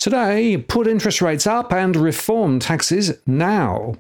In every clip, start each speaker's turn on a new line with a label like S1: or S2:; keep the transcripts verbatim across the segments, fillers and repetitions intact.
S1: Today, put interest rates up and reform taxes now.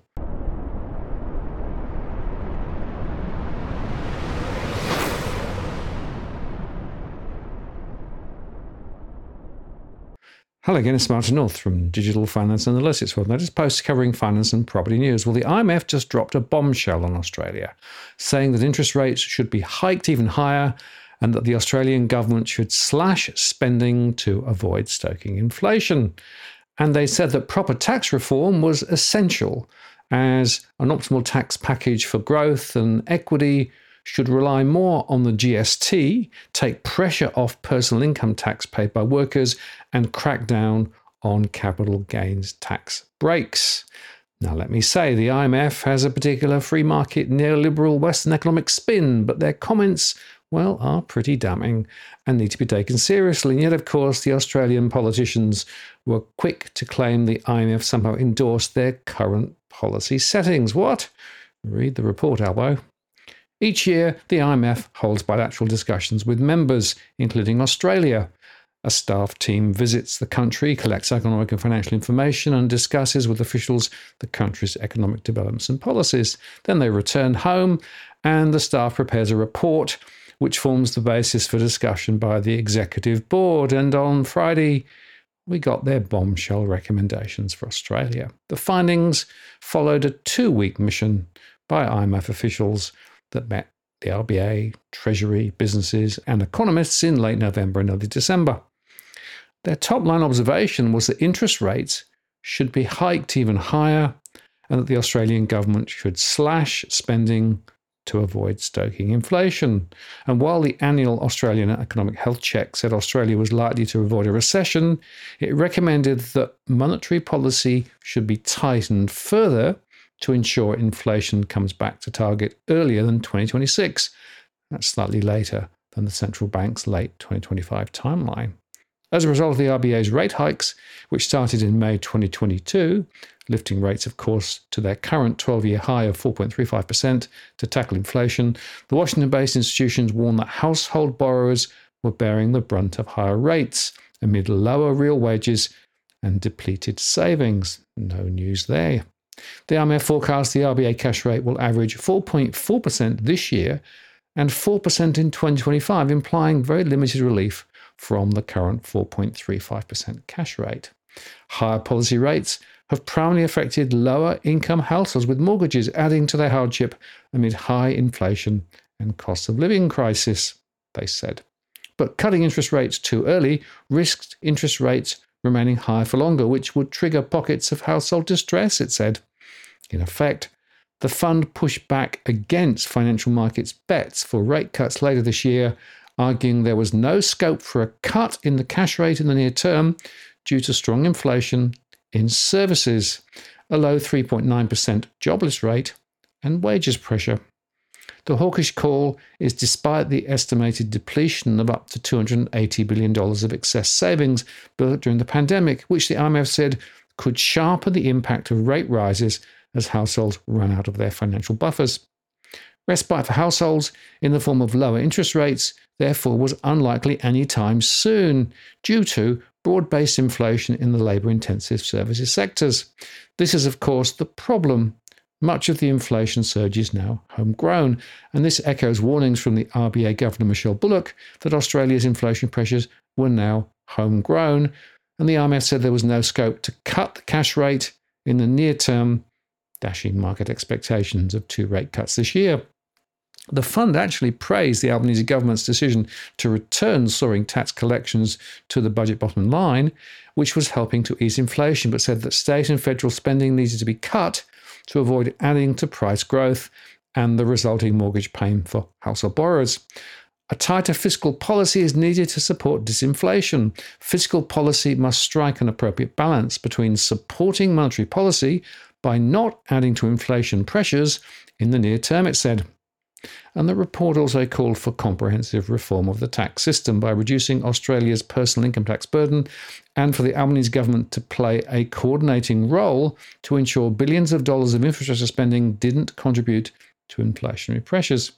S1: Hello again, it's Martin North from Digital Finance Analytics. Well, latest post covering finance and property news. Well, the I M F just dropped a bombshell on Australia, saying that interest rates should be hiked even higher and that the Australian government should slash spending to avoid stoking inflation. And they said that proper tax reform was essential, as an optimal tax package for growth and equity should rely more on the G S T, take pressure off personal income tax paid by workers, and crack down on capital gains tax breaks. Now, let me say, the I M F has a particular free market neoliberal Western economic spin, but their comments, well, are pretty damning and need to be taken seriously. And yet, of course, the Australian politicians were quick to claim the I M F somehow endorsed their current policy settings. What? Read the report, Albo. Each year, the I M F holds bilateral discussions with members, including Australia. A staff team visits the country, collects economic and financial information, and discusses with officials the country's economic developments and policies. Then they return home, and the staff prepares a report which forms the basis for discussion by the executive board. And on Friday, we got their bombshell recommendations for Australia. The findings followed a two-week mission by I M F officials that met the R B A, Treasury, businesses, and economists in late November and early December. Their top-line observation was that interest rates should be hiked even higher and that the Australian government should slash spending to avoid stoking inflation. And while the annual Australian Economic Health Check said Australia was likely to avoid a recession, it recommended that monetary policy should be tightened further to ensure inflation comes back to target earlier than twenty twenty-six. That's slightly later than the central bank's late twenty twenty-five timeline. As a result of the R B A's rate hikes, which started in May twenty twenty-two, lifting rates, of course, to their current twelve-year high of four point three five percent to tackle inflation, the Washington-based institutions warned that household borrowers were bearing the brunt of higher rates amid lower real wages and depleted savings. No news there. The I M F forecasts the R B A cash rate will average four point four percent this year and four percent in twenty twenty-five, implying very limited relief from the current four point three five percent cash rate. Higher policy rates have primarily affected lower income households with mortgages, adding to their hardship amid high inflation and cost of living crisis, they said. But cutting interest rates too early risked interest rates remaining high for longer, which would trigger pockets of household distress, it said. In effect, the fund pushed back against financial markets' bets for rate cuts later this year, arguing there was no scope for a cut in the cash rate in the near term due to strong inflation in services, a low three point nine percent jobless rate, and wages pressure. The hawkish call is despite the estimated depletion of up to two hundred eighty billion dollars of excess savings built during the pandemic, which the I M F said could sharpen the impact of rate rises as households run out of their financial buffers. Respite for households in the form of lower interest rates, therefore, was unlikely anytime soon due to broad-based inflation in the labour-intensive services sectors. This is, of course, the problem. Much of the inflation surge is now homegrown, and this echoes warnings from the R B A Governor Michelle Bullock that Australia's inflation pressures were now homegrown, and the I M F said there was no scope to cut the cash rate in the near term, dashing market expectations of two rate cuts this year. The fund actually praised the Albanese government's decision to return soaring tax collections to the budget bottom line, which was helping to ease inflation, but said that state and federal spending needed to be cut to avoid adding to price growth and the resulting mortgage pain for household borrowers. A tighter fiscal policy is needed to support disinflation. Fiscal policy must strike an appropriate balance between supporting monetary policy by not adding to inflation pressures in the near term, it said. And the report also called for comprehensive reform of the tax system by reducing Australia's personal income tax burden and for the Albanese government to play a coordinating role to ensure billions of dollars of infrastructure spending didn't contribute to inflationary pressures.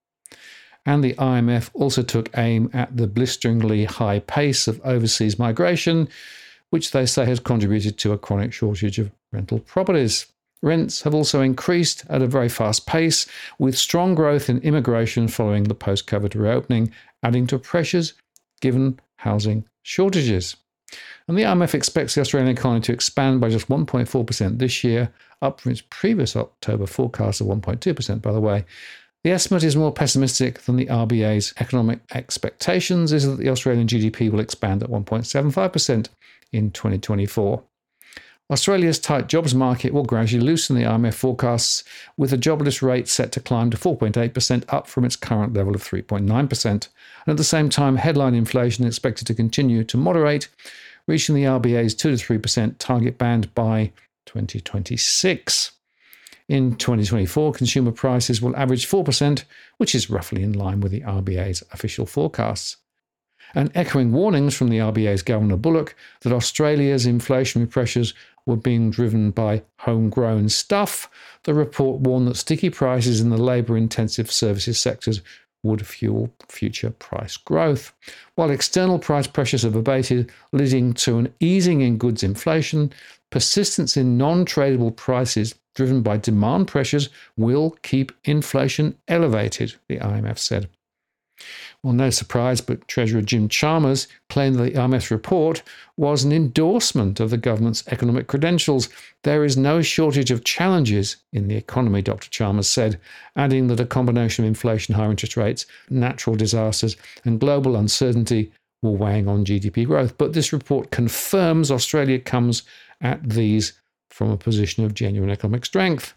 S1: And the I M F also took aim at the blisteringly high pace of overseas migration, which they say has contributed to a chronic shortage of rental properties. Rents have also increased at a very fast pace, with strong growth in immigration following the post-COVID reopening, adding to pressures given housing shortages. And the I M F expects the Australian economy to expand by just one point four percent this year, up from its previous October forecast of one point two percent, by the way. The estimate is more pessimistic than the R B A's economic expectations, is that the Australian G D P will expand at one point seven five percent in twenty twenty-four. Australia's tight jobs market will gradually loosen the I M F forecasts, with the jobless rate set to climb to four point eight percent, up from its current level of three point nine percent. And at the same time, headline inflation is expected to continue to moderate, reaching the R B A's two to three percent target band by twenty twenty-six. In twenty twenty-four, consumer prices will average four percent, which is roughly in line with the R B A's official forecasts. And echoing warnings from the R B A's Governor Bullock that Australia's inflationary pressures were being driven by homegrown stuff, the report warned that sticky prices in the labour-intensive services sectors would fuel future price growth. While external price pressures have abated, leading to an easing in goods inflation, persistence in non-tradable prices driven by demand pressures will keep inflation elevated, the I M F said. Well, no surprise, but Treasurer Jim Chalmers claimed that the I M F's report was an endorsement of the government's economic credentials. There is no shortage of challenges in the economy, Doctor Chalmers said, adding that a combination of inflation, higher interest rates, natural disasters, and global uncertainty were weighing on G D P growth. But this report confirms Australia comes at these from a position of genuine economic strength.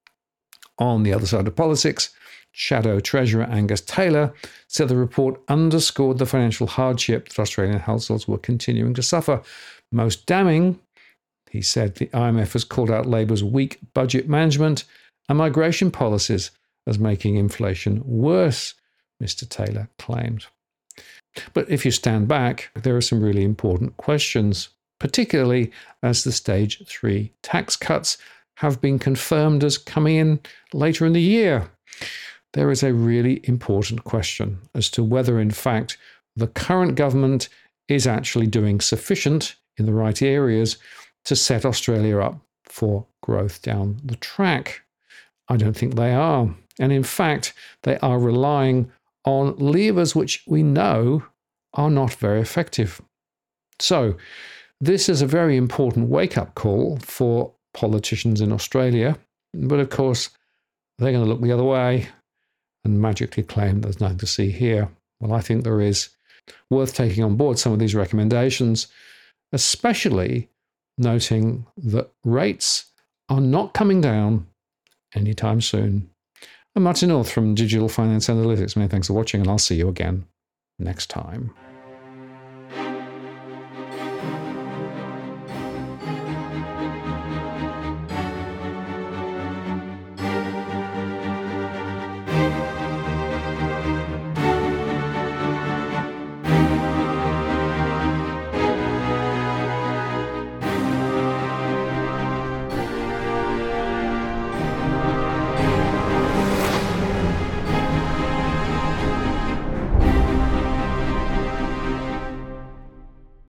S1: On the other side of politics, Shadow Treasurer Angus Taylor said the report underscored the financial hardship that Australian households were continuing to suffer. Most damning, he said, the I M F has called out Labor's weak budget management and migration policies as making inflation worse, Mister Taylor claimed. But if you stand back, there are some really important questions, particularly as the stage three tax cuts have been confirmed as coming in later in the year. There is a really important question as to whether, in fact, the current government is actually doing sufficient in the right areas to set Australia up for growth down the track. I don't think they are. And in fact, they are relying on levers which we know are not very effective. So this is a very important wake-up call for politicians in Australia. But of course, they're going to look the other way and magically claim there's nothing to see here. Well, I think there is. Worth taking on board some of these recommendations, especially noting that rates are not coming down anytime soon. I'm Martin North from Digital Finance Analytics. Many thanks for watching, and I'll see you again next time.